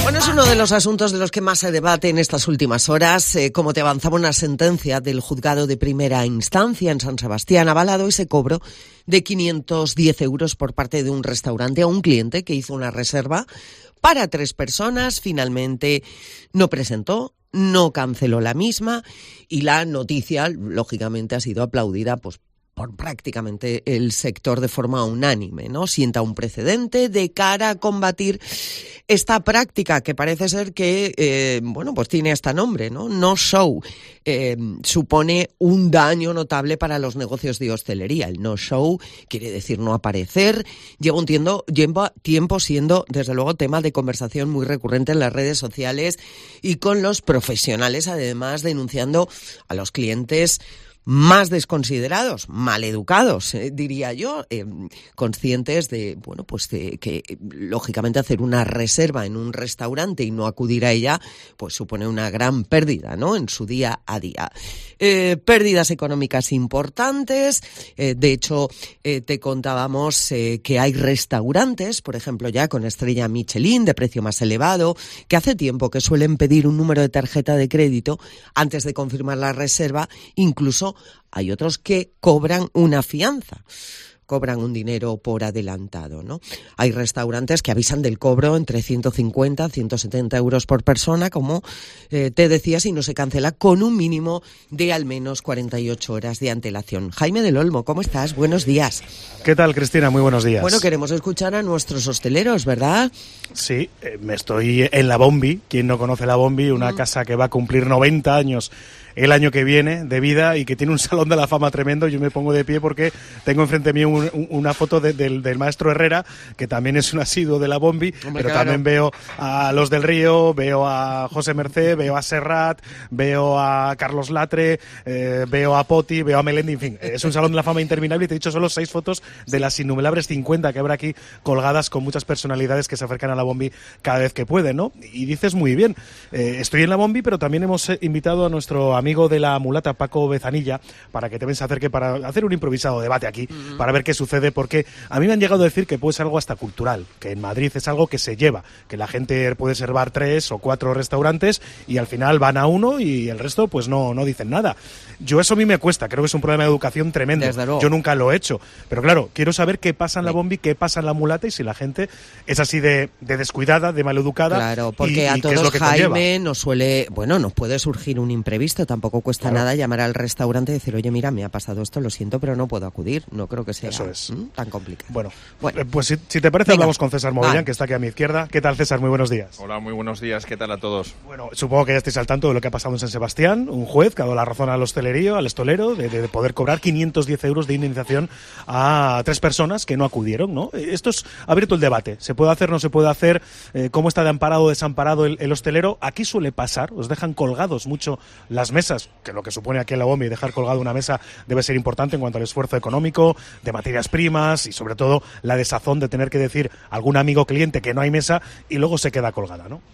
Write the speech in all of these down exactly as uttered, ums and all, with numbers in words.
Bueno, es uno de los asuntos de los que más se debate en estas últimas horas. Eh, como te avanzaba una sentencia del juzgado de primera instancia en San Sebastián, avalado ese cobro de quinientos diez euros por parte de un restaurante a un cliente que hizo una reserva para tres personas. Finalmente no presentó, no canceló la misma y la noticia, lógicamente, ha sido aplaudida pues por prácticamente el sector de forma unánime, ¿no? Sienta un precedente de cara a combatir esta práctica que parece ser que, eh, bueno, pues tiene hasta nombre, ¿no? No show. Eh, supone un daño notable para los negocios de hostelería. El no show quiere decir no aparecer. Lleva un tiempo, lleva tiempo siendo, desde luego, tema de conversación muy recurrente en las redes sociales y con los profesionales, además, denunciando a los clientes más desconsiderados, maleducados, eh, diría yo, eh, conscientes de, bueno, pues de que lógicamente hacer una reserva en un restaurante y no acudir a ella, pues supone una gran pérdida, ¿no? En su día a día. Eh, pérdidas económicas importantes. Eh, de hecho, eh, te contábamos eh, que hay restaurantes, por ejemplo, ya con estrella Michelin de precio más elevado, que hace tiempo que suelen pedir un número de tarjeta de crédito antes de confirmar la reserva. Incluso hay otros que cobran una fianza, cobran un dinero por adelantado, ¿no? Hay restaurantes que avisan del cobro entre ciento cincuenta, ciento setenta euros por persona, como eh, te decía, si no se cancela con un mínimo de al menos cuarenta y ocho horas de antelación. Jaime del Olmo, ¿cómo estás? Buenos días. ¿Qué tal, Cristina? Muy buenos días. Bueno, queremos escuchar a nuestros hosteleros, ¿verdad? Sí, eh, me estoy en La Bombi. ¿Quién no conoce La Bombi? Una mm. casa que va a cumplir noventa años el año que viene de vida y que tiene un salón de la fama tremendo. Yo me pongo de pie porque tengo enfrente mío un, un, una foto de, del, del maestro Herrera, que también es un asiduo de La Bombi. Hombre, pero claro, también veo a Los del Río, veo a José Mercé, veo a Serrat, veo a Carlos Latre, eh, veo a Poti, veo a Melendi, en fin, es un salón de la fama interminable. Y te he dicho solo seis fotos de las innumerables cincuenta que habrá aquí colgadas con muchas personalidades que se acercan a La Bombi cada vez que pueden, ¿no? Y dices muy bien, eh, estoy en La Bombi, pero también hemos invitado a nuestro amigo de la mulata, Paco Bezanilla, para que también se acerque para hacer un improvisado debate aquí, uh-huh. para ver qué sucede, porque a mí me han llegado a decir que puede ser algo hasta cultural, que en Madrid es algo que se lleva, que la gente puede reservar tres o cuatro restaurantes y al final van a uno y el resto pues no, no dicen nada. Yo eso a mí me cuesta, creo que es un problema de educación tremendo. Yo nunca lo he hecho, pero claro, quiero saber qué pasa en La Bombi, qué pasa en la mulata y si la gente es así de, de descuidada, de maleducada. Claro, porque y, a y todos, qué es lo que Jaime, conlleva. nos suele, bueno, nos puede surgir un imprevisto, tampoco cuesta claro. nada llamar al restaurante y decir, oye, mira, me ha pasado esto, lo siento, pero no puedo acudir. No creo que sea Eso es. ¿m? tan complicado. Bueno, bueno. Eh, pues si, si te parece, Venga. hablamos con César Mogollán, vale. que está aquí a mi izquierda. ¿Qué tal, César? Muy buenos días. Hola, muy buenos días. ¿Qué tal a todos? Bueno, supongo que ya estáis al tanto de lo que ha pasado en San Sebastián. Un juez que ha dado la razón al hostelerío, al estolero, de, de poder cobrar quinientos diez euros de indemnización a tres personas que no acudieron, ¿no? Esto es, ha abierto el debate. ¿Se puede hacer, no se puede hacer? Eh, ¿Cómo está de amparado o desamparado el, el hostelero? Aquí suele pasar, os dejan colgados mucho las mesas, que lo que supone aquí en La Bombi, dejar colgado una mesa debe ser importante en cuanto al esfuerzo económico, de materias primas y sobre todo la desazón de tener que decir a algún amigo cliente que no hay mesa y luego se queda colgada, ¿no?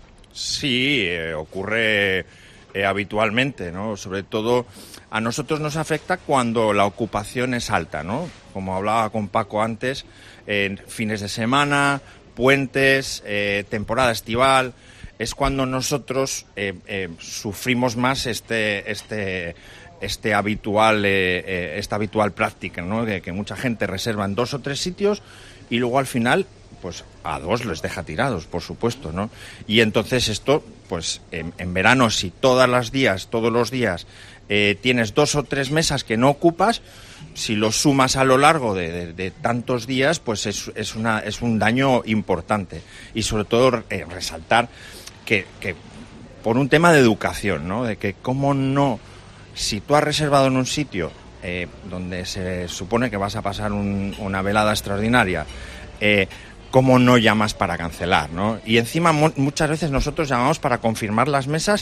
Sí, eh, ocurre eh, habitualmente, ¿no? Sobre todo a nosotros nos afecta cuando la ocupación es alta, ¿no? Como hablaba con Paco antes, en eh, fines de semana, puentes, eh, temporada estival, es cuando nosotros eh, eh, sufrimos más este este este habitual eh, eh, esta habitual práctica, ¿no? De que mucha gente reserva en dos o tres sitios y luego al final pues a dos les deja tirados, por supuesto, ¿no? Y entonces esto, pues en, en verano, si todos los días, todos los días eh, tienes dos o tres mesas que no ocupas, si lo sumas a lo largo de, de, de tantos días, pues es, es, una, es un daño importante. Y sobre todo eh, resaltar que, que por un tema de educación, ¿no? De que cómo no, si tú has reservado en un sitio eh, donde se supone que vas a pasar un, una velada extraordinaria, eh, cómo no llamas para cancelar, ¿no? Y encima mo- muchas veces nosotros llamamos para confirmar las mesas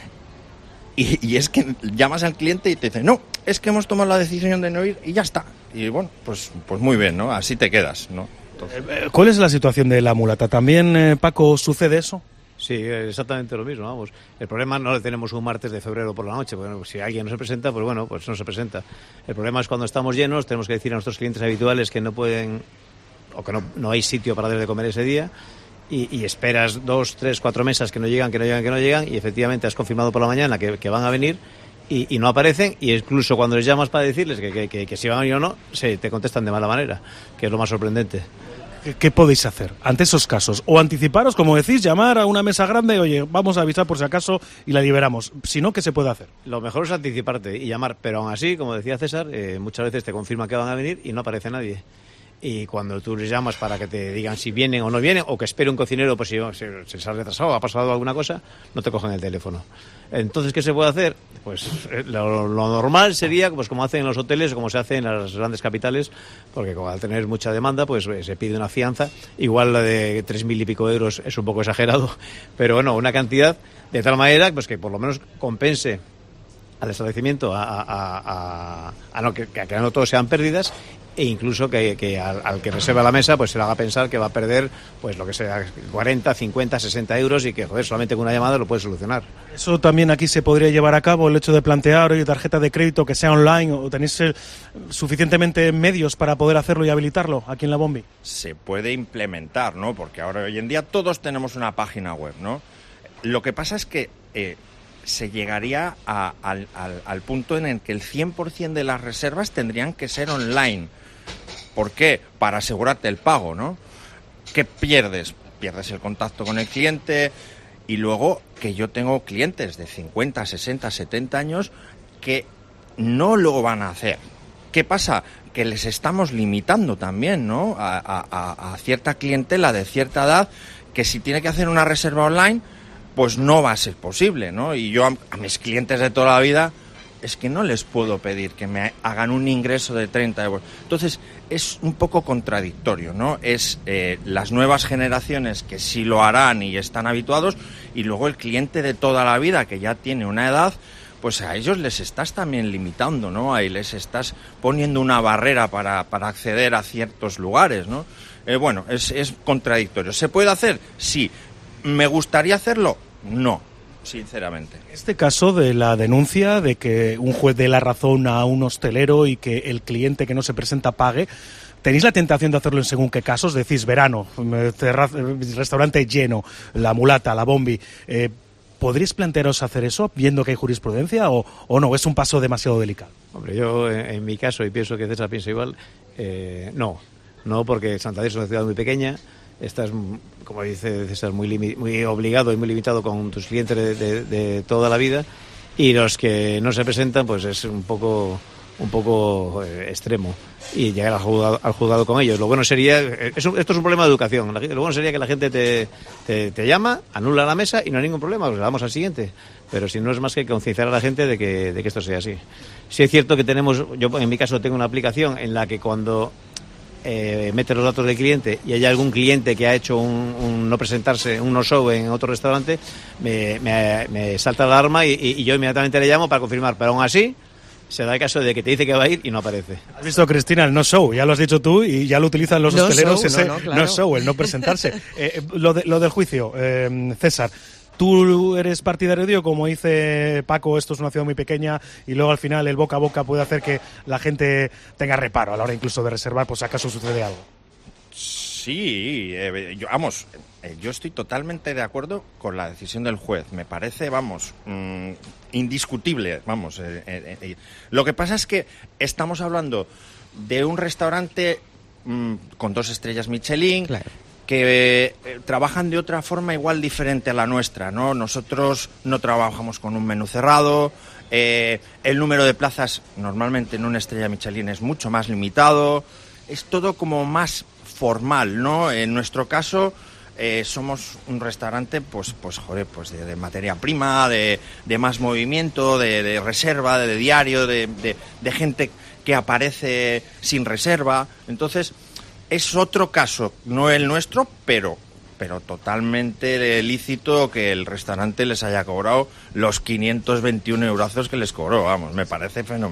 y, y es que llamas al cliente y te dice, no, es que hemos tomado la decisión de no ir y ya está. Y bueno, pues, pues muy bien, ¿no? Así te quedas, ¿no? Entonces... ¿Cuál es la situación de la mulata? ¿También, eh, Paco, sucede eso? Sí, exactamente lo mismo, vamos. El problema no lo tenemos un martes de febrero por la noche, porque bueno, si alguien no se presenta, pues bueno, pues no se presenta. El problema es cuando estamos llenos, tenemos que decir a nuestros clientes habituales que no pueden, o que no, no hay sitio para darles de comer ese día, y, y esperas dos, tres, cuatro mesas que no llegan, que no llegan, que no llegan, y efectivamente has confirmado por la mañana que, que van a venir y, y no aparecen, y incluso cuando les llamas para decirles que, que, que, que si van a venir o no, se te contestan de mala manera, que es lo más sorprendente. ¿Qué, ¿Qué podéis hacer ante esos casos? O anticiparos, como decís, llamar a una mesa grande, oye, vamos a avisar por si acaso y la liberamos. Si no, ¿qué se puede hacer? Lo mejor es anticiparte y llamar, pero aún así, como decía César, eh, muchas veces te confirman que van a venir y no aparece nadie. Y cuando tú les llamas para que te digan si vienen o no vienen, o que espere un cocinero, pues si se, se les ha retrasado, ha pasado alguna cosa, no te cogen el teléfono. Entonces, ¿qué se puede hacer? Pues lo, lo normal sería, pues como hacen en los hoteles, como se hace en las grandes capitales, porque como al tener mucha demanda, pues se pide una fianza. Igual la de tres mil y pico euros es un poco exagerado, pero bueno, una cantidad de tal manera pues que por lo menos compense al establecimiento a, a, a, a no, que, que no todos sean pérdidas, e incluso que, que al, al que reserva la mesa pues se le haga pensar que va a perder pues lo que sea cuarenta, cincuenta, sesenta euros y que joder, solamente con una llamada lo puede solucionar. Eso también aquí se podría llevar a cabo, el hecho de plantear, oye, tarjeta de crédito que sea online, o tenéis eh, suficientemente medios para poder hacerlo y habilitarlo aquí en la Bombi. Se puede implementar, ¿no? Porque ahora hoy en día todos tenemos una página web, ¿no? Lo que pasa es que eh, se llegaría a, al, al, al punto en el que el cien por ciento de las reservas tendrían que ser online. ¿Por qué? Para asegurarte el pago, ¿no? ¿Qué pierdes? Pierdes el contacto con el cliente, y luego que yo tengo clientes de cincuenta, sesenta, setenta años que no lo van a hacer. ¿Qué pasa? Que les estamos limitando también, ¿no? A, a, a cierta clientela de cierta edad que si tiene que hacer una reserva online, pues no va a ser posible, ¿no? Y yo a, a mis clientes de toda la vida es que no les puedo pedir que me hagan un ingreso de treinta euros. Entonces, es un poco contradictorio, ¿no? Es eh, las nuevas generaciones que sí lo harán y están habituados, y luego el cliente de toda la vida que ya tiene una edad, pues a ellos les estás también limitando, ¿no? Ahí les estás poniendo una barrera para, para acceder a ciertos lugares, ¿no? Eh, bueno, es, es contradictorio. ¿Se puede hacer? Sí. ¿Me gustaría hacerlo? No. Sinceramente. Este caso de la denuncia de que un juez dé la razón a un hostelero y que el cliente que no se presenta pague, ¿tenéis la tentación de hacerlo en según qué casos? Decís, verano, restaurante lleno, la mulata, la Bombi. Eh, ¿Podríais plantearos hacer eso viendo que hay jurisprudencia o, o no? ¿Es un paso demasiado delicado? Hombre, yo en, en mi caso, y pienso que César piensa igual, eh, no. No, porque Santander es una ciudad muy pequeña. Estás, como dice César, muy, limi- muy obligado y muy limitado con tus clientes de, de, de toda la vida, y los que no se presentan pues es un poco un poco eh, extremo, y llegar al juzgado, al juzgado con ellos. Lo bueno sería, es un, esto es un problema de educación, lo bueno sería que la gente te, te, te llama, anula la mesa y no hay ningún problema, pues le damos al siguiente. Pero si no, es más que concienciar a la gente de que, de que esto sea así. Sí es cierto que tenemos, yo en mi caso tengo una aplicación en la que cuando Eh, mete los datos del cliente y hay algún cliente que ha hecho un, un no presentarse, un no show en otro restaurante, me, me, me salta la alarma y, y yo inmediatamente le llamo para confirmar, pero aún así se da el caso de que te dice que va a ir y no aparece. ¿Has visto, Cristina, el no show? Ya lo has dicho tú y ya lo utilizan los no hosteleros, show, ese no, no, claro. no show, el no presentarse. eh, lo, de, lo del juicio, eh, César, ¿tú eres partidario de ello? Como dice Paco, esto es una ciudad muy pequeña y luego al final el boca a boca puede hacer que la gente tenga reparo a la hora incluso de reservar, pues si acaso sucede algo. Sí, eh, yo, vamos, eh, yo estoy totalmente de acuerdo con la decisión del juez. Me parece, vamos, mmm, indiscutible, vamos. Eh, eh, eh. Lo que pasa es que estamos hablando de un restaurante mmm, con dos estrellas Michelin, claro, que eh, trabajan de otra forma igual diferente a la nuestra, ¿no? Nosotros no trabajamos con un menú cerrado, eh, el número de plazas normalmente en una estrella Michelin es mucho más limitado, es todo como más formal, ¿no? En nuestro caso eh, somos un restaurante, pues, pues joder, pues de, de materia prima, de, de más movimiento, de, de reserva, de, de diario, de, de, de gente que aparece sin reserva, entonces es otro caso, no el nuestro, pero, pero totalmente lícito que el restaurante les haya cobrado los quinientos veintiún eurazos que les cobró, vamos, me parece fenomenal.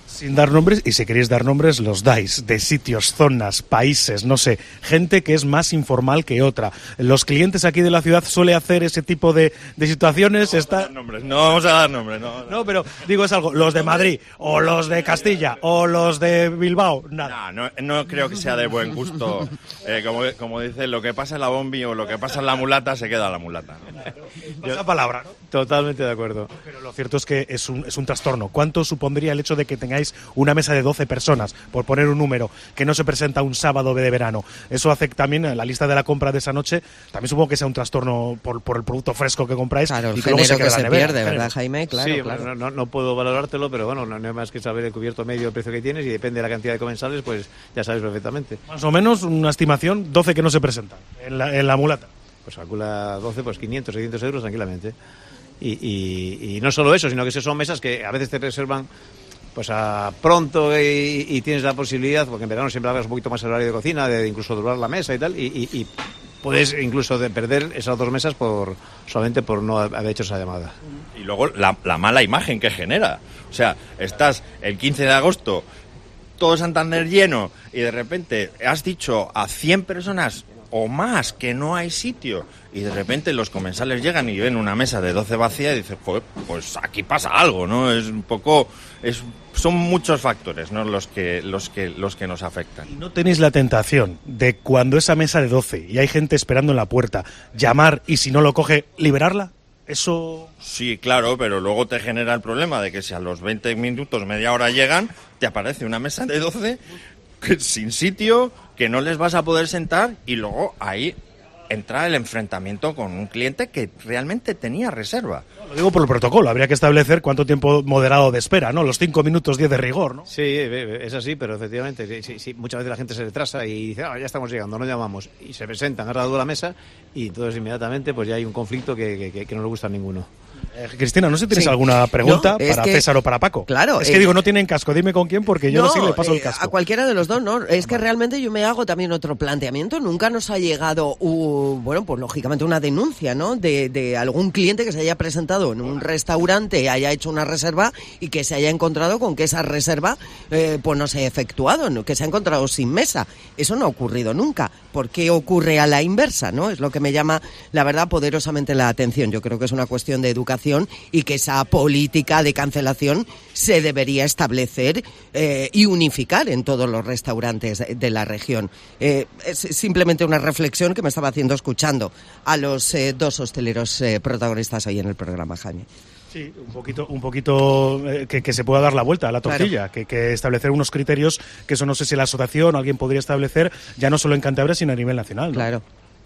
Sin dar nombres, y si queréis dar nombres, los dais, de sitios, zonas, países, no sé, gente que es más informal que otra. Los clientes aquí de la ciudad suele hacer ese tipo de, de situaciones. No, está... vamos a dar nombres, no vamos a dar nombres. No, no. no, pero digo, es algo, los de Madrid, o los de Castilla, o los de Bilbao, nada. No, no, no creo que sea de buen gusto. Eh, como, como dice, lo que pasa en la bombi o lo que pasa en la mulata, se queda en la mulata, ¿no? Esa palabra, ¿no? Totalmente de acuerdo. Pero lo cierto es que es un, es un trastorno. ¿Cuánto supondría el hecho de que tengáis una mesa de doce personas, por poner un número, que no se presenta un sábado de verano? Eso hace también, en la lista de la compra de esa noche, también supongo que sea un trastorno por, por el producto fresco que compráis. Claro, el y que luego género se, que se nevera, pierde, género. ¿verdad, Jaime? Claro, sí, claro. No, no, no puedo valorártelo, pero bueno, no, no hay más que saber el cubierto medio, el precio que tienes, y depende de la cantidad de comensales, pues ya sabes perfectamente. Más o menos una estimación, doce que no se presentan en la, en la mulata. Pues calcula doce, pues quinientos, seiscientos euros tranquilamente. Y, y, y no solo eso, sino que son mesas que a veces te reservan pues a pronto y, y tienes la posibilidad, porque en verano siempre hagas un poquito más el horario de cocina, de incluso doblar la mesa y tal, y, y, y puedes incluso de perder esas dos mesas por solamente por no haber hecho esa llamada. Y luego la, la mala imagen que genera. O sea, estás el quince de agosto, todo Santander lleno, y de repente has dicho a cien personas o más que no hay sitio, y de repente los comensales llegan y ven una mesa de doce vacía y dicen, joder, pues aquí pasa algo, ¿no? Es un poco, es, son muchos factores, ¿no? Los que, los que, los que nos afectan. ¿Y no tenéis la tentación de, cuando esa mesa de doce y hay gente esperando en la puerta, llamar y si no lo coge, liberarla? Eso... Sí, claro, pero luego te genera el problema de que si a los veinte minutos, media hora llegan, te aparece una mesa de doce que, sin sitio, que no les vas a poder sentar, y luego ahí entra el enfrentamiento con un cliente que realmente tenía reserva. Lo digo por el protocolo, habría que establecer cuánto tiempo moderado de espera, ¿no? Los cinco minutos, diez de rigor, ¿no? Sí, es así, pero efectivamente, sí, sí, muchas veces la gente se retrasa y dice, ah, ya estamos llegando, no llamamos, y se presentan, han dado la mesa, y entonces inmediatamente pues ya hay un conflicto que, que, que no le gusta a ninguno. Eh, Cristina, no sé si tienes Sí. alguna pregunta No, para que, César o para Paco. Claro. Es que eh, digo, no tienen casco, dime con quién, porque yo no, sí le paso el eh, casco. A cualquiera de los dos, ¿no? Es que realmente yo me hago también otro planteamiento. Nunca nos ha llegado, uh, bueno, pues lógicamente una denuncia, ¿no? De, de algún cliente que se haya presentado en un restaurante, haya hecho una reserva y que se haya encontrado con que esa reserva eh, pues no se ha efectuado, ¿no? Que se ha encontrado sin mesa. Eso no ha ocurrido nunca. ¿Por qué ocurre a la inversa, no? Es lo que me llama, la verdad, poderosamente la atención. Yo creo que es una cuestión de educación y que esa política de cancelación se debería establecer eh, y unificar en todos los restaurantes de, de la región. Eh, es simplemente una reflexión que me estaba haciendo escuchando a los eh, dos hosteleros eh, protagonistas hoy en el programa, Jaime. Sí, un poquito, un poquito eh, que, que se pueda dar la vuelta a la tortilla, claro. que, que establecer unos criterios que eso no sé si la asociación o alguien podría establecer, ya no solo en Cantabria, sino a nivel nacional, ¿no? Claro.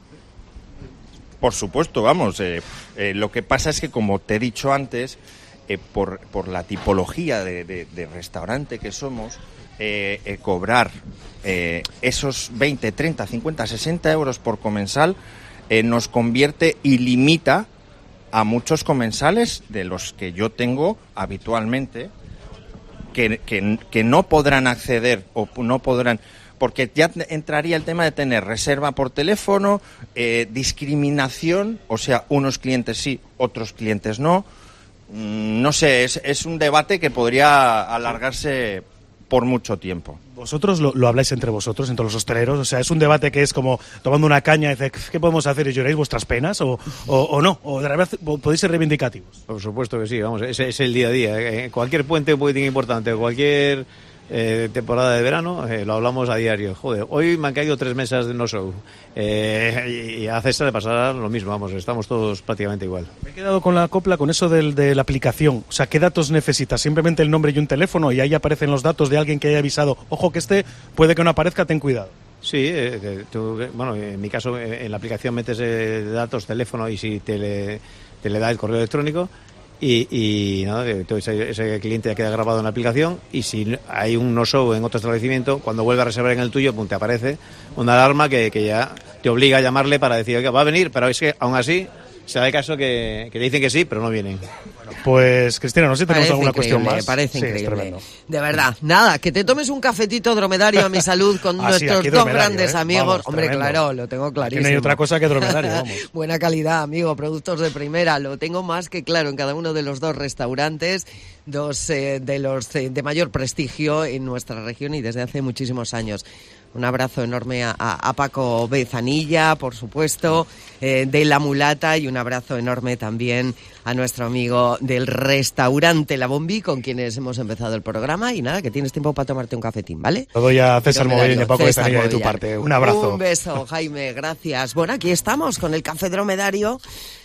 Por supuesto, vamos. Eh, eh, lo que pasa es que, como te he dicho antes, eh, por, por la tipología de, de, de restaurante que somos, eh, eh, cobrar eh, esos veinte, treinta, cincuenta, sesenta euros por comensal eh, nos convierte y limita a muchos comensales de los que yo tengo habitualmente que, que, que no podrán acceder o no podrán... Porque ya entraría el tema de tener reserva por teléfono, eh, discriminación, o sea, unos clientes sí, otros clientes no. Mm, no sé, es, es un debate que podría alargarse por mucho tiempo. Vosotros lo, lo habláis entre vosotros, entre los hosteleros, o sea, es un debate que es como tomando una caña y dice, ¿qué podemos hacer? ¿Y lloráis vuestras penas o, o, o no? ¿O de verdad podéis ser reivindicativos? Por supuesto que sí, vamos, ese es el día a día. Eh, cualquier puente político importante, cualquier... Eh, temporada de verano, eh, lo hablamos a diario. Joder, hoy me han caído tres mesas de no-show. Eh, y, y a César le pasará lo mismo, vamos, estamos todos prácticamente igual. Me he quedado con la copla, con eso del, de la aplicación. O sea, ¿qué datos necesitas? Simplemente el nombre y un teléfono y ahí aparecen los datos de alguien que haya avisado. Ojo que este puede que no aparezca, ten cuidado. Sí, eh, tú, bueno, en mi caso, en la aplicación metes eh, datos, teléfono y si te le, te le da el correo electrónico. Y, y ¿no? ese, ese cliente ya queda grabado en la aplicación y si hay un no-show en otro establecimiento, cuando vuelve a reservar en el tuyo, pues te aparece una alarma que, que ya te obliga a llamarle para decir, oiga, va a venir, pero es que aún así se da el caso que, que dicen que sí, pero no vienen. Bueno, pues Cristina, no sé si tenemos Parece alguna cuestión más. Parece sí, increíble. De verdad, nada, que te tomes un cafetito dromedario a mi salud con ah, nuestros sí, dos dromedario, grandes ¿eh? amigos. Vamos, Hombre, tremendo. claro, lo tengo clarísimo. Aquí no hay otra cosa que dromedario, vamos. Buena calidad, amigo, productos de primera. Lo tengo más que claro en cada uno de los dos restaurantes, dos eh, de los eh, de mayor prestigio en nuestra región y desde hace muchísimos años. Un abrazo enorme a, a, a Paco Bezanilla, por supuesto, eh, de La Mulata, y un abrazo enorme también a nuestro amigo del restaurante La Bombi, con quienes hemos empezado el programa. Y nada, que tienes tiempo para tomarte un cafetín, ¿vale? Lo doy a César Mogollón y a Paco César Bezanilla de tu Mogollón. parte. Un abrazo. Un beso, Jaime, gracias. Bueno, aquí estamos con el café dromedario